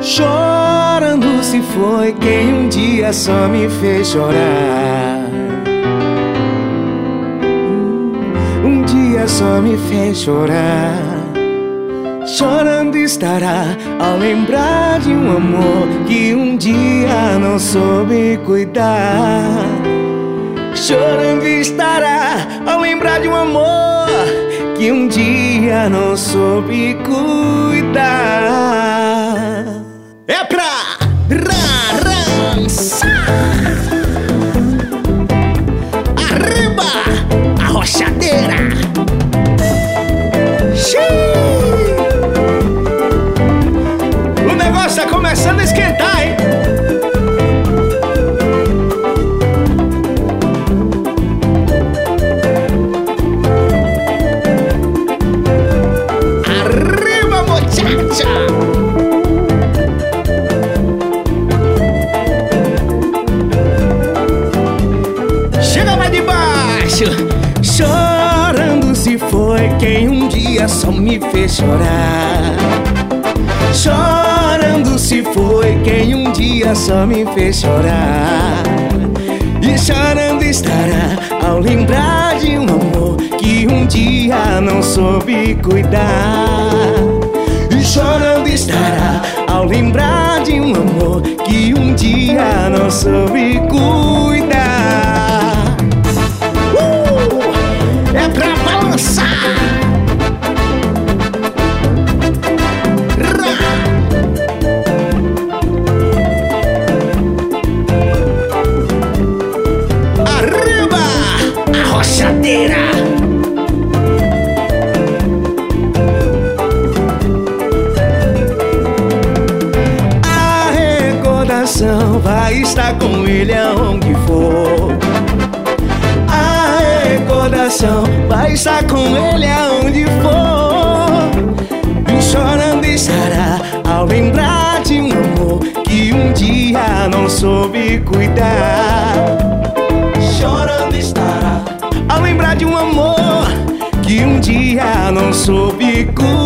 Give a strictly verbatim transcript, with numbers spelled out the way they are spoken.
Chorando se foi quem um dia só me fez chorar. Um dia só me fez chorar. Chorando estará ao lembrar de um amor que um dia não soube cuidar. Chorando estará ao lembrar de um amor que um dia não soube cuidar. É pra dançar. Arriba a rochadeira. Xiii. O negócio tá começando a esquentar, hein? Arriba, muchacha. Chega mais de baixo. Chorando se foi quem um dia só me fez chorar. Chorando se foi quem um dia só me fez chorar. E chorando estará ao lembrar de um amor que um dia não soube cuidar. E chorando estará ao lembrar de um amor que um dia não soube cuidar. Uh! É pra balançar. Arriba a rochadeira. A recordação vai estar com ele aonde for. A recordação vai estar com ele aonde for. E chorando estará ao lembrar de um amor que um dia não soube cuidar. Chorando estará ao lembrar de um amor que um dia não soube cuidar.